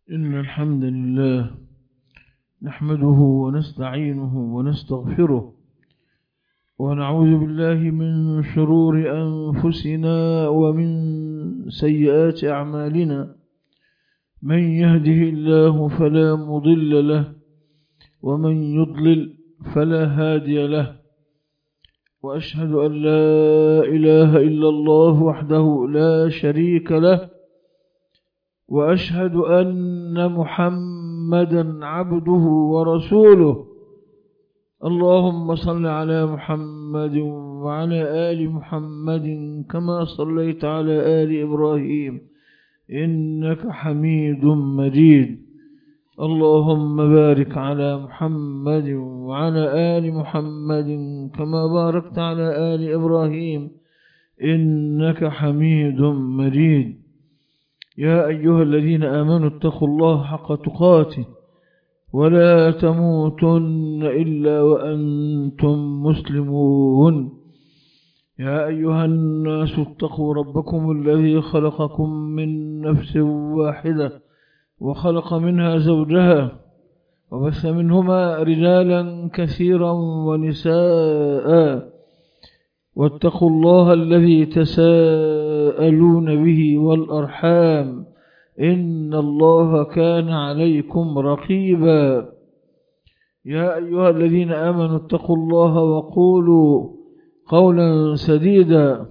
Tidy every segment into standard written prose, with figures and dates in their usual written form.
إن الحمد لله نحمده ونستعينه ونستغفره ونعوذ بالله من شرور أنفسنا ومن سيئات أعمالنا. من يهده الله فلا مضل له ومن يضلل فلا هادي له، وأشهد أن لا إله إلا الله وحده لا شريك له، وأشهد أن محمدا عبده ورسوله. اللهم صل على محمد وعلى آل محمد كما صليت على آل إبراهيم إنك حميد مجيد. اللهم بارك على محمد وعلى آل محمد كما باركت على آل إبراهيم إنك حميد مجيد. يا أيها الذين آمنوا اتقوا الله حق تقاته ولا تموتن إلا وأنتم مسلمون. يا أيها الناس اتقوا ربكم الذي خلقكم من نفس واحدة وخلق منها زوجها وبث منهما رجالا كثيرا ونساء، واتقوا الله الذي تساءلون به والأرحام إن الله كان عليكم رقيبا. يا أيها الذين آمنوا اتقوا الله وقولوا قولا سديدا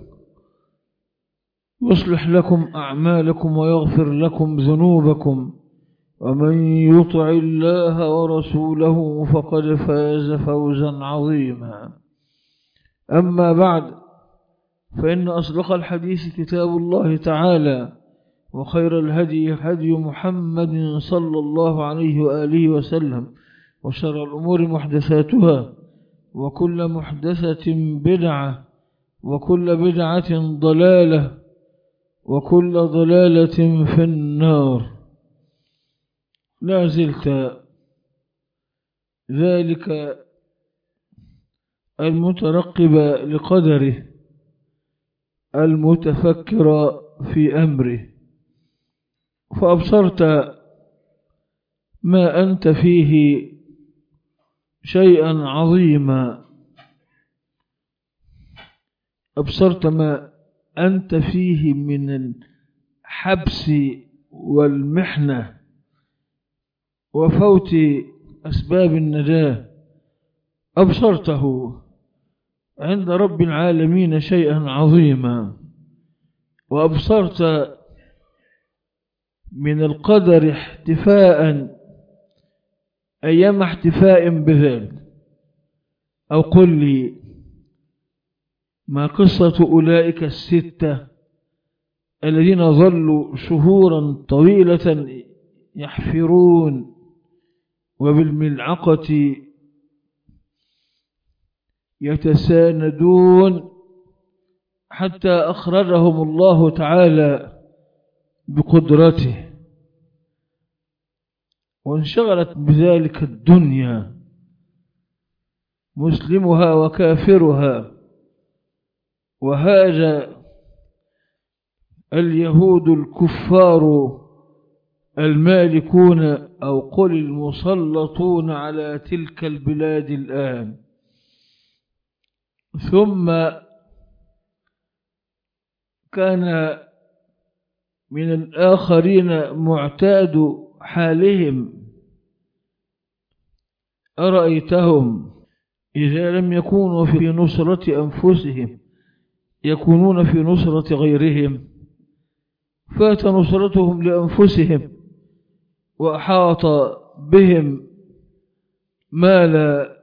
يصلح لكم أعمالكم ويغفر لكم ذنوبكم، ومن يطع الله ورسوله فقد فاز فوزا عظيما. أما بعد، فإن أصدق الحديث كتاب الله تعالى، وخير الهدي هدي محمد صلى الله عليه وآله وسلم، وشر الأمور محدثاتها، وكل محدثة بدعة، وكل بدعة ضلالة، وكل ضلالة في النار. لا زلت ذلك المترقب لقدره المتفكر في أمره، فأبصرت ما أنت فيه شيئا عظيما، أبصرت ما أنت فيه من الحبس والمحنة وفوت أسباب النجاة، أبصرته عند رب العالمين شيئا عظيما، وأبصرت من القدر احتفاء أيام احتفاء بذلك. أو قل لي ما قصة أولئك الستة الذين ظلوا شهورا طويلة يحفرون وبالملعقة يتساندون حتى أخرجهم الله تعالى بقدرته، وانشغلت بذلك الدنيا مسلمها وكافرها، وهاج اليهود الكفار المالكون أو قل المسلطون على تلك البلاد الآن. ثم كان من الآخرين معتاد حالهم، أرأيتهم إذا لم يكونوا في نصرة أنفسهم يكونون في نصرة غيرهم، فات نصرتهم لأنفسهم وأحاط بهم ما لا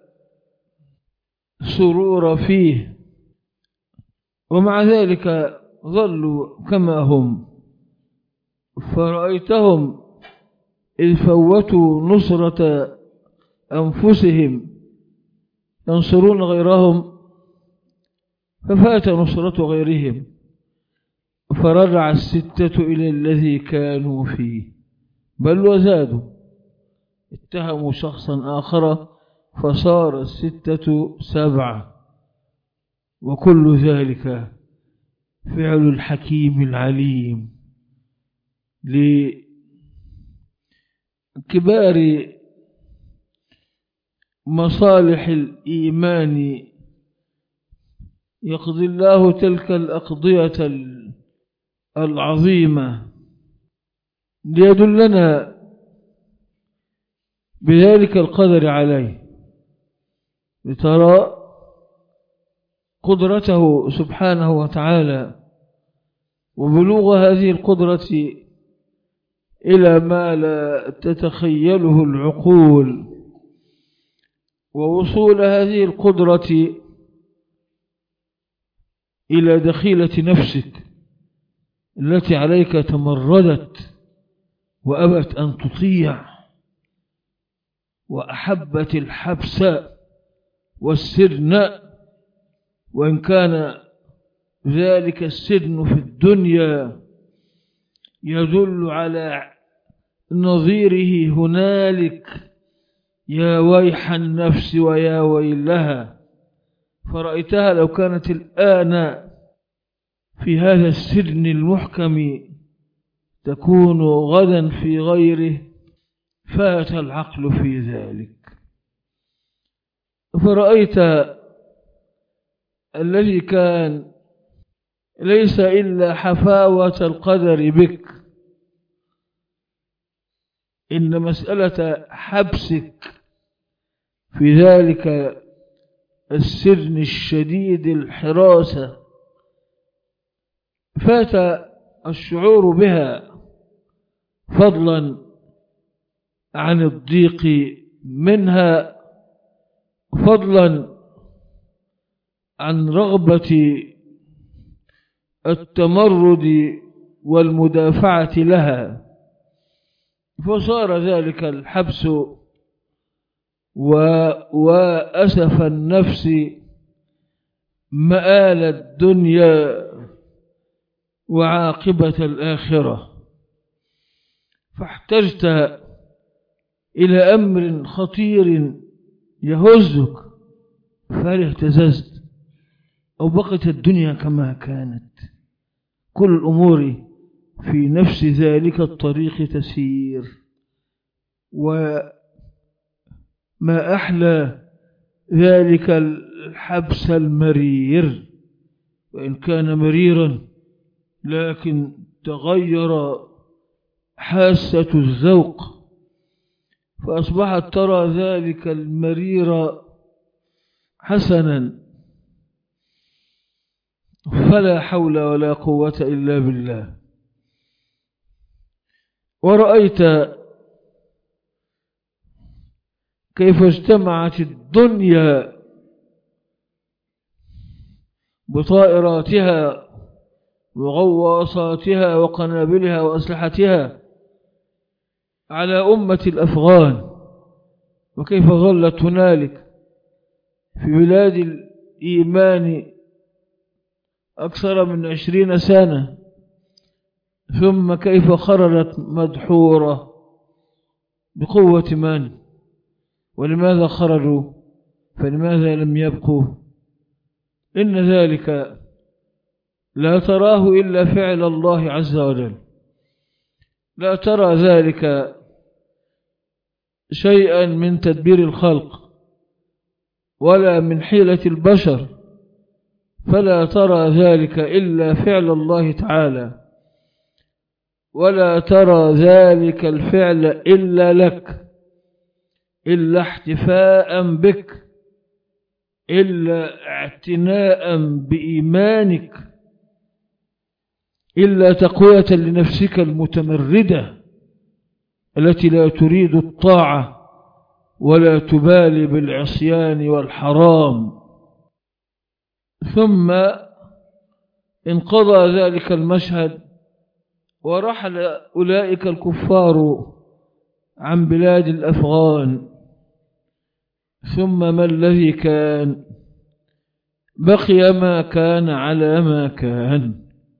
سرور فيه، ومع ذلك ظلوا كما هم. فرأيتهم إذ فوتوا نصرة أنفسهم ينصرون غيرهم، ففات نصرة غيرهم، فرجع الستة إلى الذي كانوا فيه، بل وزادوا، اتهموا شخصا آخر فصار الستة 7. وكل ذلك فعل الحكيم العليم كبار مصالح الإيمان يقضي الله تلك الأقضية العظيمة ليدلنا بذلك القدر عليه، لترى قدرته سبحانه وتعالى وبلوغ هذه القدرة إلى ما لا تتخيله العقول، ووصول هذه القدرة إلى دخيلة نفسك التي عليك تمردت وأبت أن تطيع وأحبت الحبس والسجن، وإن كان ذلك السجن في الدنيا يدل على نظيره هنالك. يا ويح النفس ويا ويلها، فرأيتها لو كانت الآن في هذا السجن المحكم تكون غدا في غيره، فات العقل في ذلك. فرأيت الذي كان ليس إلا حفاوة القدر بك، إن مسألة حبسك في ذلك السجن الشديد الحراسة فات الشعور بها، فضلا عن الضيق منها، فضلا عن رغبة التمرد والمدافعة لها. فصار ذلك الحبس وأسف النفس مآل الدنيا وعاقبة الآخرة، فاحتجت إلى أمر خطير يهزك، فهل اهتززت أو بقت الدنيا كما كانت؟ كل الأمور في نفس ذلك الطريق تسير. وما أحلى ذلك الحبس المرير، وإن كان مريرا لكن تغير حاسة الذوق، فأصبحت ترى ذلك المرير حسنا. فلا حول ولا قوة إلا بالله. ورأيت كيف اجتمعت الدنيا بطائراتها وغواصاتها وقنابلها وأسلحتها على أمة الأفغان، وكيف ظلت هنالك في بلاد الإيمان أكثر من 20 سنة، ثم كيف خرجت مدحورة بقوة من؟ ولماذا خرجوا؟ فلماذا لم يبقوا؟ إن ذلك لا تراه إلا فعل الله عز وجل، لا ترى ذلك شيئا من تدبير الخلق ولا من حيلة البشر، فلا ترى ذلك إلا فعل الله تعالى، ولا ترى ذلك الفعل إلا لك، إلا احتفاء بك، إلا اعتناء بإيمانك، إلا تقوية لنفسك المتمردة التي لا تريد الطاعة ولا تبالي بالعصيان والحرام. ثم انقضى ذلك المشهد ورحل أولئك الكفار عن بلاد الأفغان. ثم ما الذي كان؟ بقي ما كان على ما كان،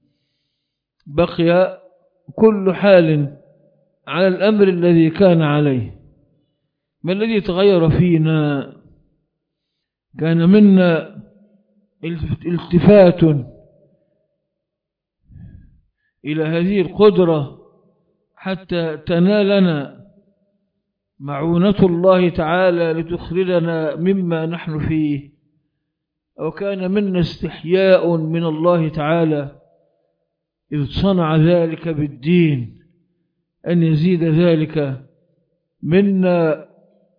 بقي كل حال على الأمر الذي كان عليه. ما الذي تغير فينا؟ كان منا التفات إلى هذه القدرة حتى تنالنا معونة الله تعالى لتخرجنا مما نحن فيه، أو كان منا استحياء من الله تعالى إذ صنع ذلك بالدين أن يزيد ذلك منا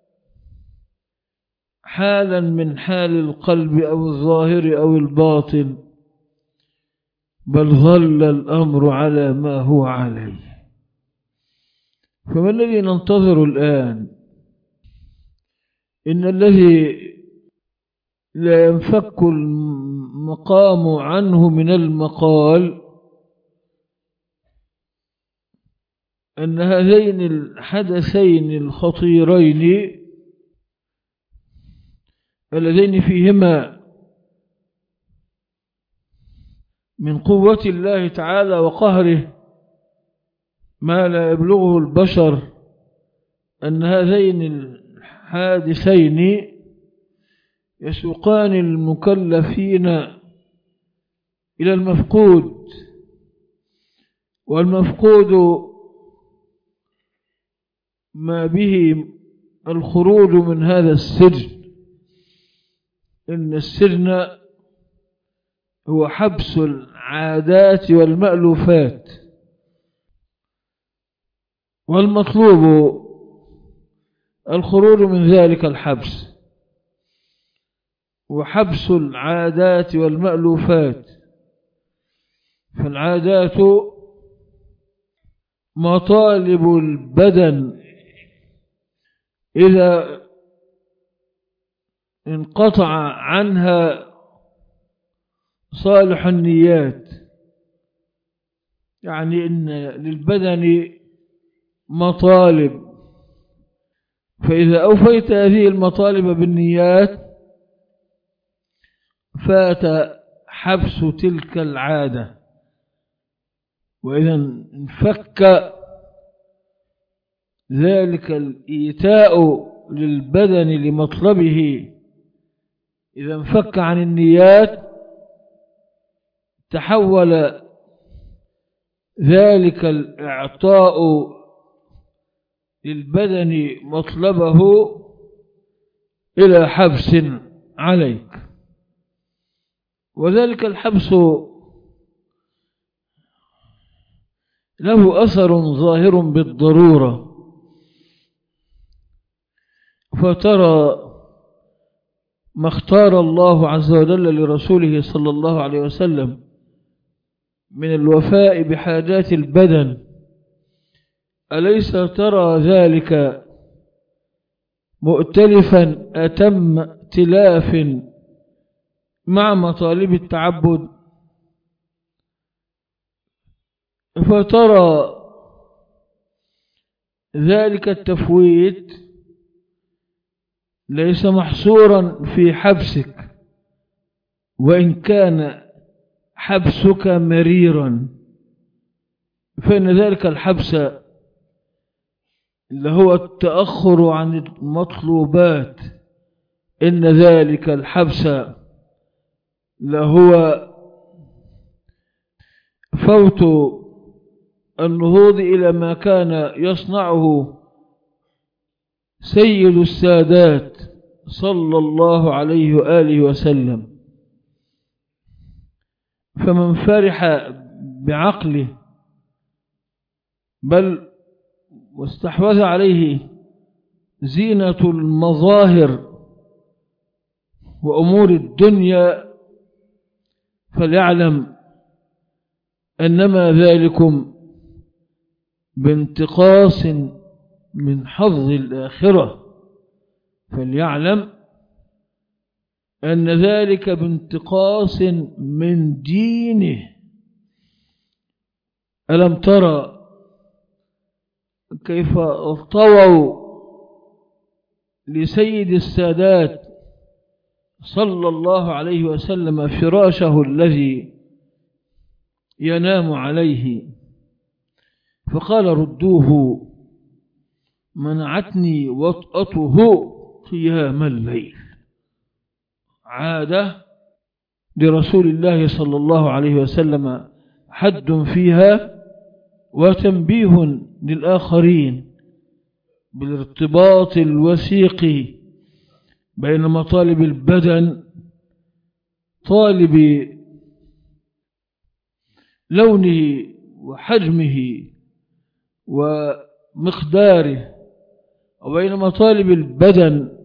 حالا من حال القلب أو الظاهر أو الباطن، بل ظل الأمر على ما هو عليه. فما الذي ننتظر الآن؟ إن الذي لا ينفك المقام عنه من المقال أن هذين الحدثين الخطيرين اللذين فيهما من قوة الله تعالى وقهره ما لا يبلغه البشر، أن هذين الحادثين يسوقان المكلفين إلى المفقود، والمفقود ما به الخروج من هذا السجن. إن السجن هو حبس العادات والمألوفات، والمطلوب الخروج من ذلك الحبس، وحبس العادات والمألوفات. فالعادات مطالب البدن إذا انقطع عنها صالح النيات، يعني إن للبدن مطالب، فإذا أوفيت هذه المطالب بالنيات فات حبس تلك العادة. وإذا انفك ذلك الإيتاء للبدن لمطلبه، إذا انفك عن النيات تحول ذلك الإعطاء للبدن مطلبه إلى حبس عليك. وذلك الحبس له أثر ظاهر بالضرورة. فترى ما اختار الله عز وجل لرسوله صلى الله عليه وسلم من الوفاء بحاجات البدن، أليس ترى ذلك مؤتلفا أتم ائتلاف مع مطالب التعبد؟ فترى ذلك التفويت ليس محصورا في حبسك، وإن كان حبسك مريرا، فإن ذلك الحبس اللي هو التأخر عن المطلوبات، إن ذلك الحبس لهو فوت النهوض إلى ما كان يصنعه سيد السادات صلى الله عليه وآله وسلم. فمن فرح بعقله بل واستحوذ عليه زينة المظاهر وأمور الدنيا فليعلم أنما ذلكم بانتقاص من حظ الآخرة، فليعلم أن ذلك بانتقاص من دينه. ألم ترى كيف طووا لسيد السادات صلى الله عليه وسلم فراشه الذي ينام عليه، فقال ردوه، منعتني وطأته قيام الليل. عادة لرسول الله صلى الله عليه وسلم حد فيها وتنبيه للآخرين، بالارتباط الوثيق بين مطالب البدن، طالب لونه وحجمه ومقداره، وبين مطالب البدن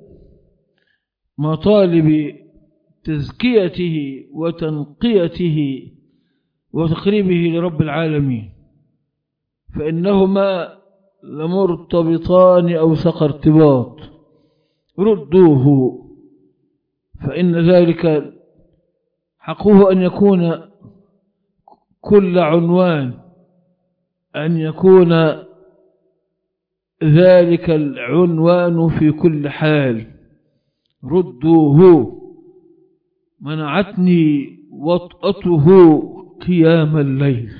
مطالب تزكيته وتنقيته وتقريبه لرب العالمين، فإنهما لمرتبطان أوثق ارتباط. ردوه، فإن ذلك حقه أن يكون كل عنوان، أن يكون ذلك العنوان في كل حال. ردوه، منعتني وطأته قيام الليل.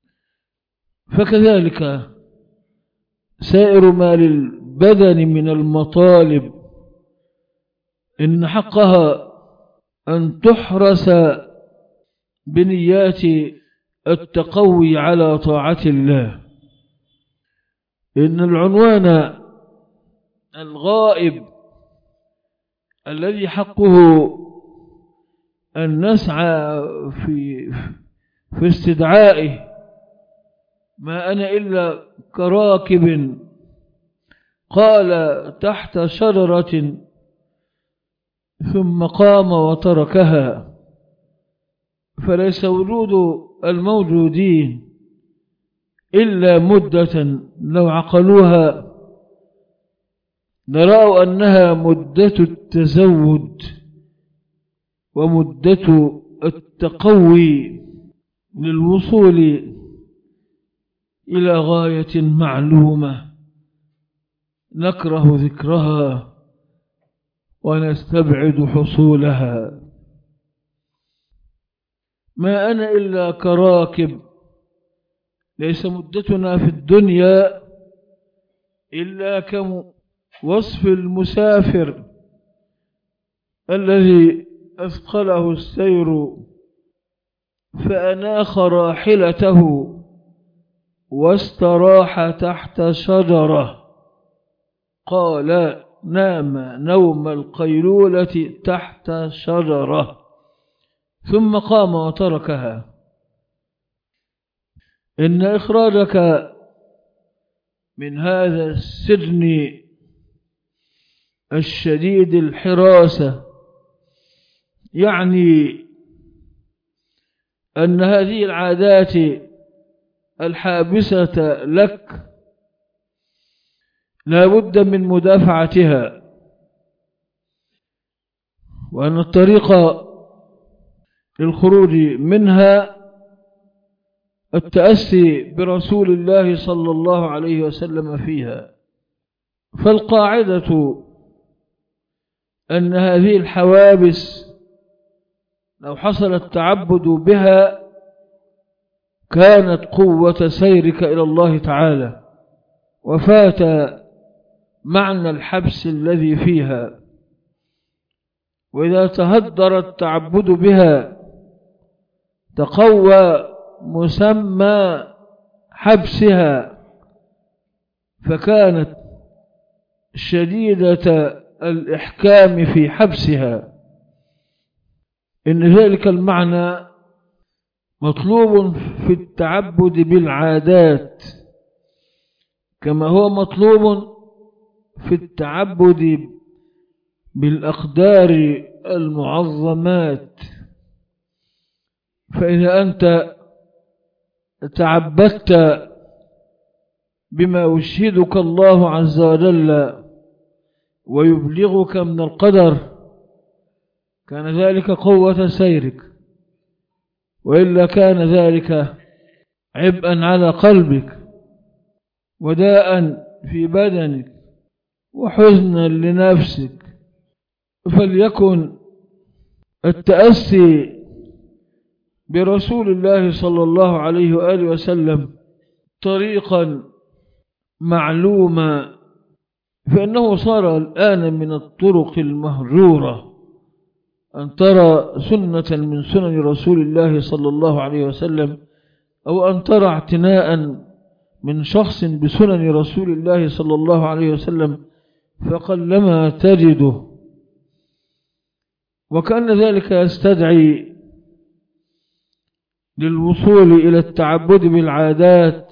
فكذلك سائر ما للبدن من المطالب إن حقها أن تحرس بنيات التقوي على طاعة الله. إن العنوان الغائب الذي حقه أن نسعى في استدعائه، ما أنا إلا كراكب قال تحت شجرة ثم قام وتركها، فليس وجود الموجودين إلا مدة لو عقلوها نرى أنها مدة التزود ومدة التقوي للوصول إلى غاية معلومة نكره ذكرها ونستبعد حصولها. ما أنا إلا كراكب، ليس مدتنا في الدنيا إلا كوصف المسافر الذي أثقله السير فأناخ راحلته واستراح تحت شجرة، قال نام نوم القيلولة تحت شجرة ثم قام وتركها. إن إخراجك من هذا السجن الشديد الحراسة يعني أن هذه العادات الحابسة لك لا بد من مدافعتها، وأن الطريق للخروج منها التأسي برسول الله صلى الله عليه وسلم فيها. فالقاعدة أن هذه الحوابس لو حصل التعبد بها كانت قوة سيرك إلى الله تعالى، وفات معنى الحبس الذي فيها. وإذا تهدر التعبد بها تقوى مسمى حبسها، فكانت شديدة الإحكام في حبسها. إن ذلك المعنى مطلوب في التعبد بالعادات كما هو مطلوب في التعبد بالأقدار المعظمات. فإذا أنت تعبدت بما يشهدك الله عز وجل ويبلغك من القدر كان ذلك قوة سيرك، وإلا كان ذلك عبئا على قلبك وداء في بدنك وحزنا لنفسك. فليكن التأسي برسول الله صلى الله عليه وآله وسلم طريقا معلوما، فإنه صار الآن من الطرق المهجورة أن ترى سنة من سنن رسول الله صلى الله عليه وسلم، أو أن ترى اعتناء من شخص بسنن رسول الله صلى الله عليه وسلم فقلما تجده، وكأن ذلك يستدعي للوصول إلى التعبد بالعادات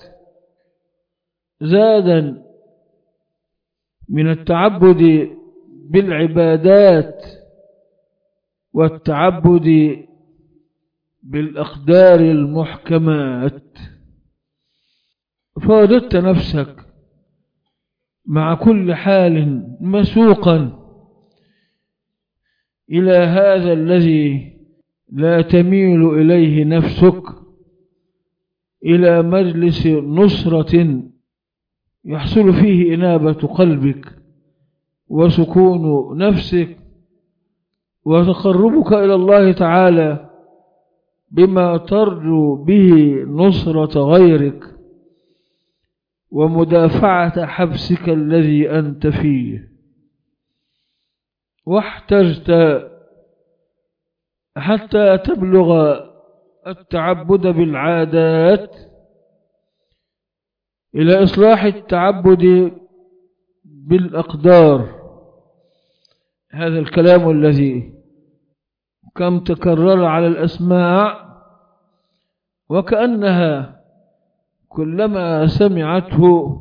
زادا من التعبد بالعبادات والتعبد بالأقدار المحكمات. فوجدت نفسك مع كل حال مسوقا إلى هذا الذي لا تميل إليه نفسك، إلى مجلس نصرة يحصل فيه إنابة قلبك وسكون نفسك وتقربك إلى الله تعالى بما ترجو به نصرة غيرك ومدافعة حبسك الذي أنت فيه. واحتجت حتى تبلغ التعبد بالعادات إلى إصلاح التعبد بالأقدار. هذا الكلام الذي كم تكرر على الأسماع وكأنها كلما سمعته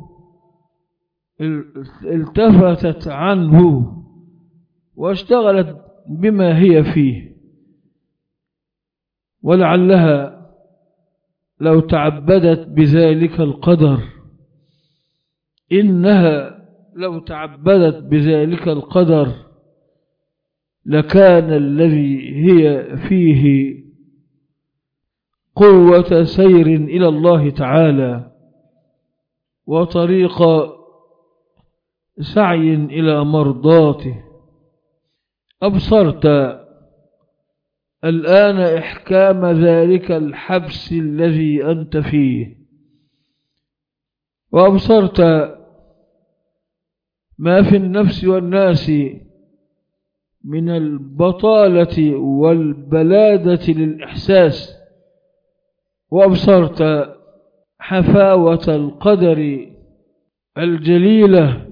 التفتت عنه واشتغلت بما هي فيه، ولعلها لو تعبدت بذلك القدر، إنها لو تعبدت بذلك القدر لكان الذي هي فيه قوة سير إلى الله تعالى وطريق سعي إلى مرضاته. أبصرت الآن إحكام ذلك الحبس الذي أنت فيه، وأبصرت ما في النفس والناس من البطالة والبلادة للإحساس، وأبصرت حفاوة القدر الجليلة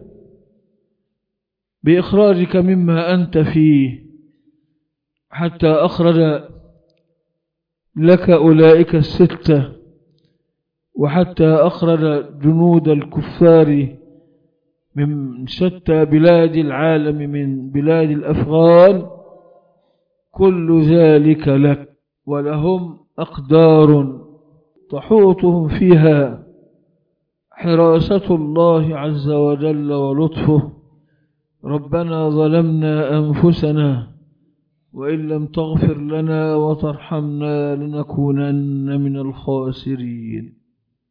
بإخراجك مما أنت فيه حتى أخرج لك أولئك الستة، وحتى أخرج جنود الكفار من شتى بلاد العالم من بلاد الأفغان. كل ذلك لك، ولهم أقدار تحوطهم فيها حراسة الله عز وجل ولطفه. ربنا ظلمنا أنفسنا وإن لم تغفر لنا وترحمنا لنكونن من الخاسرين.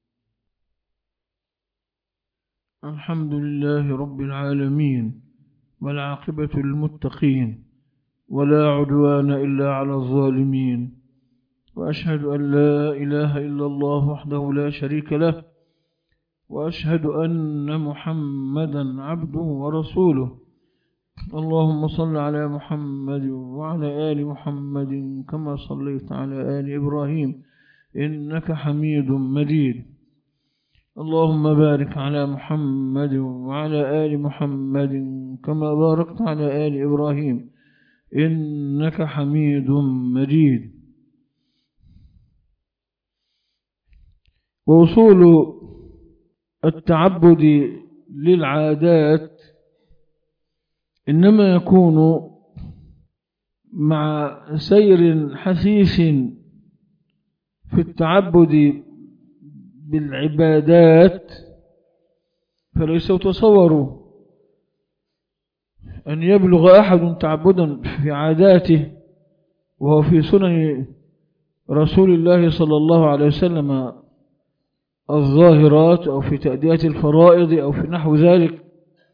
الحمد لله رب العالمين، والعاقبة للمتقين، ولا عدوان إلا على الظالمين، وأشهد أن لا إله إلا الله وحده لا شريك له، وأشهد أن محمدا عبده ورسوله. اللهم صل على محمد وعلى آل محمد كما صليت على آل إبراهيم إنك حميد مجيد. اللهم بارك على محمد وعلى آل محمد كما باركت على آل إبراهيم إنك حميد مجيد. ووصول التعبد للعادات إنما يكون مع سير حثيث في التعبد بالعبادات، فليس يتصور أن يبلغ أحد تعبدا في عاداته وهو في سنن رسول الله صلى الله عليه وسلم الظاهرات أو في تأدية الفرائض أو في نحو ذلك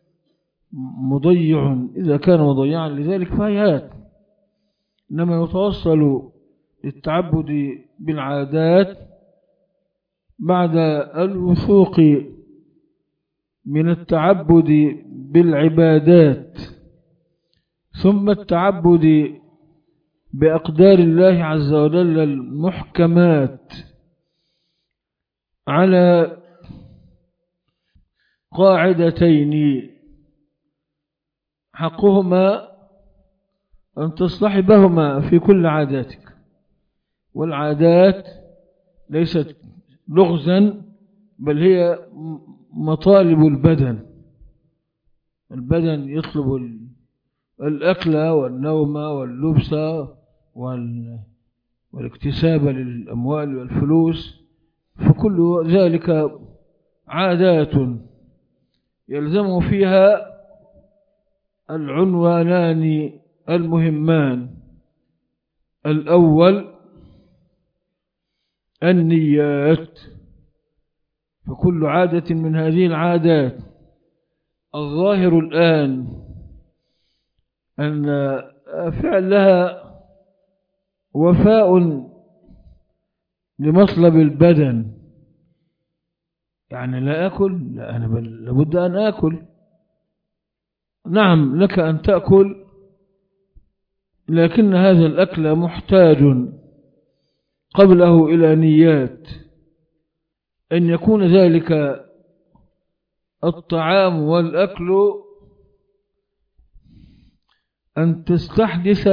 مضيع. إذا كان مضيعا لذلك فهيات، إنما يتوصل للتعبد بالعادات بعد الوثوق من التعبد بالعبادات، ثم التعبد بأقدار الله عز وجل المحكمات على قاعدتين حقهما أن تصطحبهما في كل عاداتك، والعادات ليست لغزا بل هي مطالب البدن. البدن يطلب الأكل والنوم واللبس والاكتساب للأموال والفلوس، فكل ذلك عادات يلزم فيها العنوانان المهمان. الأول النيات، فكل عادة من هذه العادات الظاهر الآن أن فعلها وفاء لمطلب البدن، يعني لا أكل، لا أنا لابد أن أكل. نعم لك أن تأكل، لكن هذا الأكل محتاج قبله إلى نيات، أن يكون ذلك الطعام والأكل أن تستحدث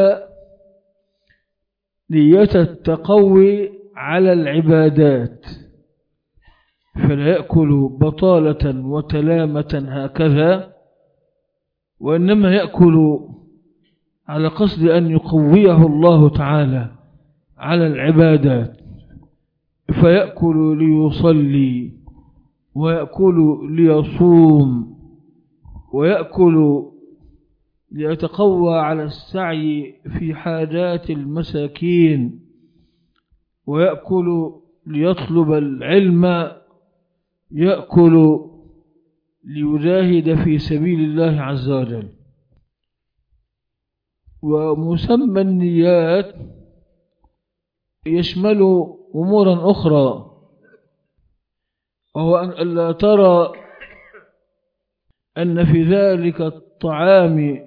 نية التقوي على العبادات، فلا يأكل بطالة وتلامة هكذا، وإنما يأكل على قصد أن يقويه الله تعالى على العبادات، فيأكل ليصلي، ويأكل ليصوم، ويأكل ليتقوى على السعي في حاجات المساكين، ويأكل ليطلب العلم، يأكل ليجاهد في سبيل الله عز وجل. ومسمى النيات يشمل أمورا أخرى، وهو أن لا ترى أن في ذلك الطعام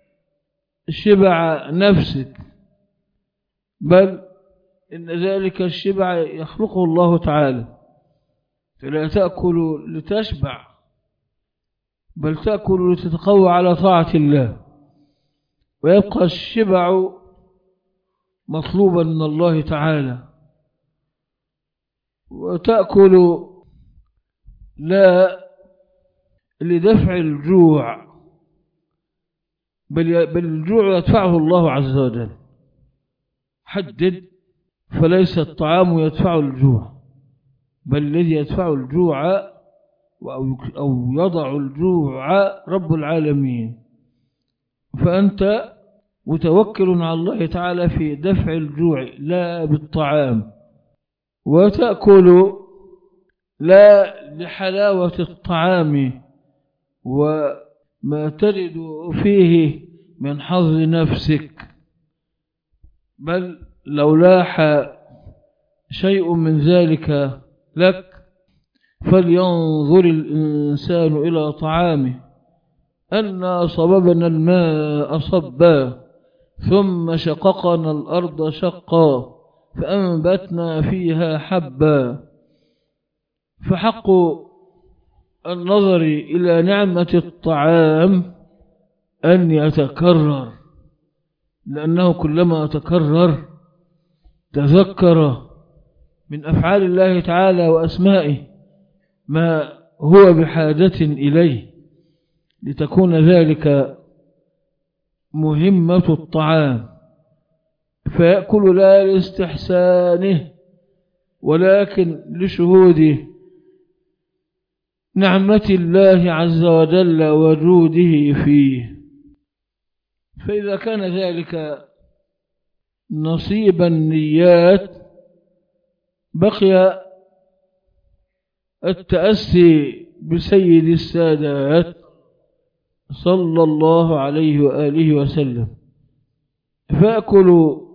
شبع نفسك، بل إن ذلك الشبع يخلقه الله تعالى، فلا تأكل لتشبع بل تأكل لتتقوى على طاعة الله، ويبقى الشبع مطلوبا من الله تعالى. وتأكل لا لدفع الجوع بل الجوع يدفعه الله عز وجل. حدد، فليس الطعام يدفع الجوع، بل الذي يدفع الجوع أو يضع الجوع رب العالمين، فأنت متوكل على الله تعالى في دفع الجوع لا بالطعام. وتأكل لا لحلاوة الطعام وما تجد فيه من حظ نفسك، بل لو لاح شيء من ذلك لك فلينظر الإنسان إلى طعامه أنا صببنا الماء صبا ثم شققنا الأرض شقا فأنبتنا فيها حبا. فحق النظر إلى نعمة الطعام أن يتكرر، لأنه كلما تكرر تذكر من أفعال الله تعالى وأسمائه ما هو بحاجة إليه، لتكون ذلك مهمة الطعام. فيأكل لا لاستحسانه ولكن لشهود نعمة الله عز وجل وجوده فيه. فإذا كان ذلك نصيب النيات بقي التأسي بسيد السادات صلى الله عليه وآله وسلم. فأكل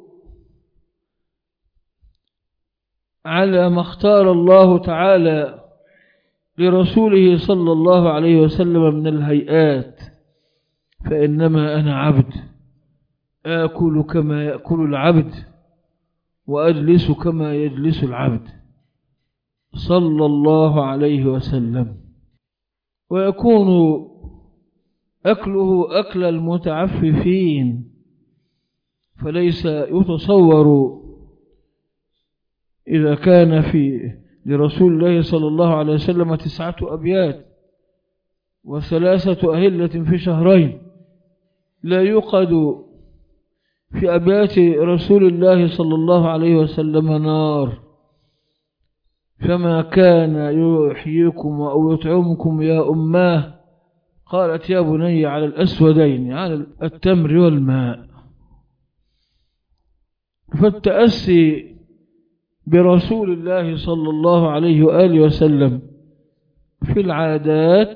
على ما اختار الله تعالى لرسوله صلى الله عليه وسلم من الهيئات، فإنما أنا عبد آكل كما يأكل العبد وأجلس كما يجلس العبد صلى الله عليه وسلم. ويكون أكله أكل المتعففين، فليس يتصور إذا كان في لرسول الله صلى الله عليه وسلم 9 أبيات و3 أهلة في شهرين، لا يوقد في أبيات رسول الله صلى الله عليه وسلم نار، فما كان يحييكم أو يطعمكم يا أماه، قالت يا بني على الأسودين، على التمر والماء. فالتأسي برسول الله صلى الله عليه وآله وسلم في العادات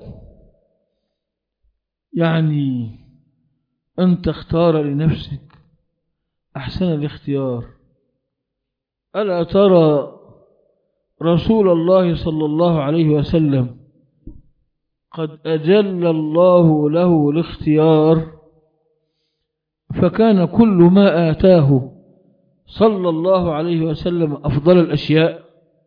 يعني أن تختار لنفسك أحسن الاختيار. ألا ترى رسول الله صلى الله عليه وسلم قد أجل الله له الاختيار، فكان كل ما آتاه صلى الله عليه وسلم أفضل الأشياء.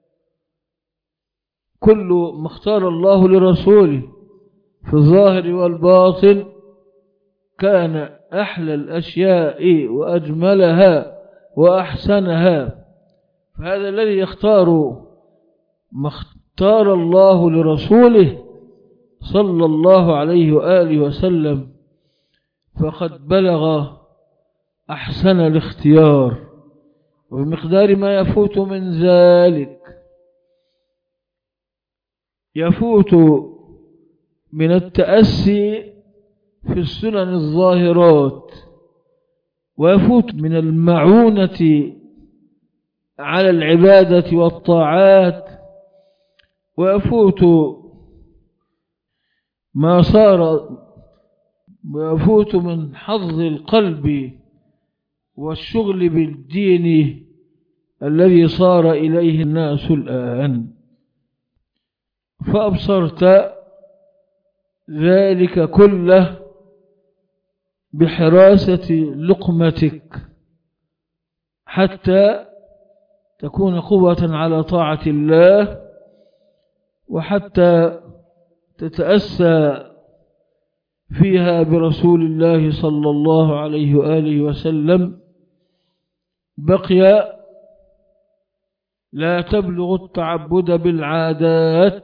كل ما اختار الله لرسوله في الظاهر والباطن كان أحلى الأشياء وأجملها وأحسنها. فهذا الذي يختار ما اختار الله لرسوله صلى الله عليه وآله وسلم فقد بلغ أحسن الاختيار. وبمقدار ما يفوت من ذلك، يفوت من التأسي في السنن الظاهرات، ويفوت من المعونة على العبادة والطاعات، ويفوت ما صار، ويفوت من حظ القلب والشغل بالدين الذي صار إليه الناس الآن. فأبصرت ذلك كله بحراسة لقمتك حتى تكون قوة على طاعة الله، وحتى تتأسى فيها برسول الله صلى الله عليه وآله وسلم. بقي لا تبلغ التعبد بالعادات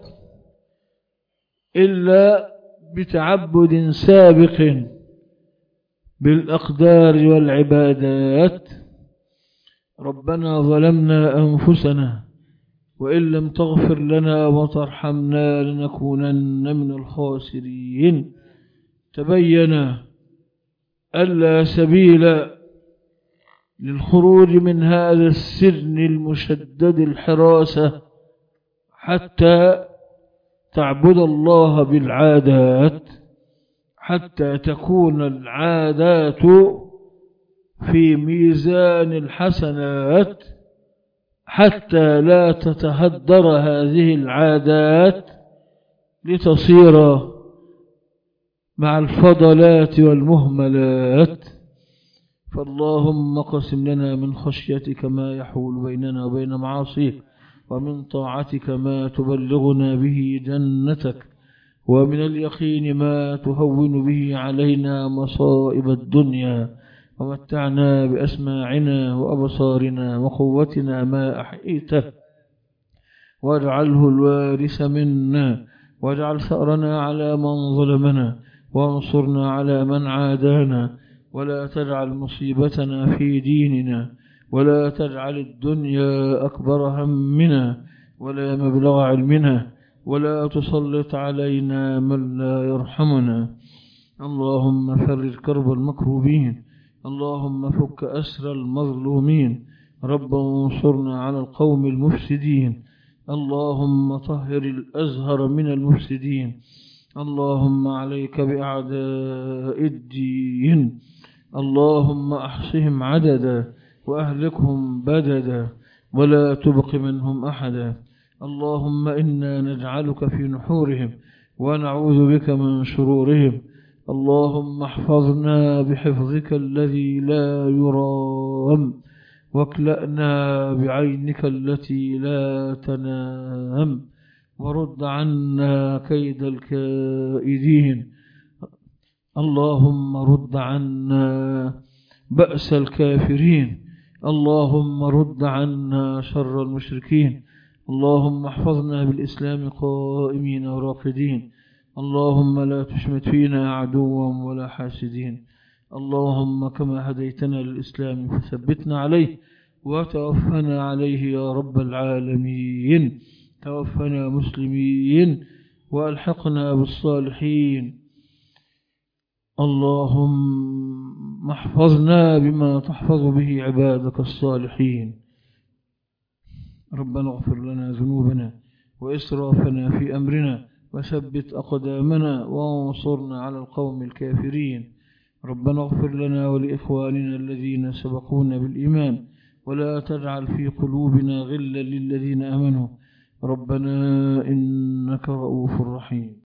إلا بتعبد سابق بالأقدار والعبادات. ربنا ظلمنا أنفسنا وإن لم تغفر لنا وترحمنا لنكونن من الخاسرين. تبين ألا سبيل للخروج من هذا السجن المشدد الحراسة حتى تعبد الله بالعادات، حتى تكون العادات في ميزان الحسنات، حتى لا تتهدر هذه العادات لتصير مع الفضلات والمهملات. فاللهم قسم لنا من خشيتك ما يحول بيننا وبين معاصيك، ومن طاعتك ما تبلغنا به جنتك، ومن اليقين ما تهون به علينا مصائب الدنيا، ومتعنا بأسماعنا وأبصارنا وقوتنا ما أحييته، واجعله الوارث منا، واجعل ثأرنا على من ظلمنا، وانصرنا على من عادانا، ولا تجعل مصيبتنا في ديننا، ولا تجعل الدنيا أكبر همنا ولا مبلغ علمنا، ولا تسلط علينا من لا يرحمنا. اللهم فرج كرب المكروبين، اللهم فك أسر المظلومين، رب انصرنا على القوم المفسدين. اللهم طهر الأزهر من المفسدين. اللهم عليك بأعداء الدين، اللهم أحصهم عددا وأهلكهم بددا ولا تبق منهم أحدا. اللهم إنا نجعلك في نحورهم ونعوذ بك من شرورهم. اللهم احفظنا بحفظك الذي لا يرام، واكلأنا بعينك التي لا تنام، ورد عنا كيد الكائدين. اللهم رد عنا بأس الكافرين. اللهم رد عنا شر المشركين. اللهم احفظنا بالإسلام قائمين وراقدين. اللهم لا تشمت فينا عدوا ولا حاسدين. اللهم كما هديتنا للإسلام فثبتنا عليه وتوفنا عليه يا رب العالمين. توفنا مسلمين وألحقنا بالصالحين. اللهم احفظنا بما تحفظ به عبادك الصالحين. ربنا اغفر لنا ذنوبنا وإسرافنا في أمرنا وثبت أقدامنا وانصرنا على القوم الكافرين. ربنا اغفر لنا ولإخواننا الذين سبقونا بالإيمان ولا تجعل في قلوبنا غلا للذين آمنوا. ربنا إنك رؤوف رحيم.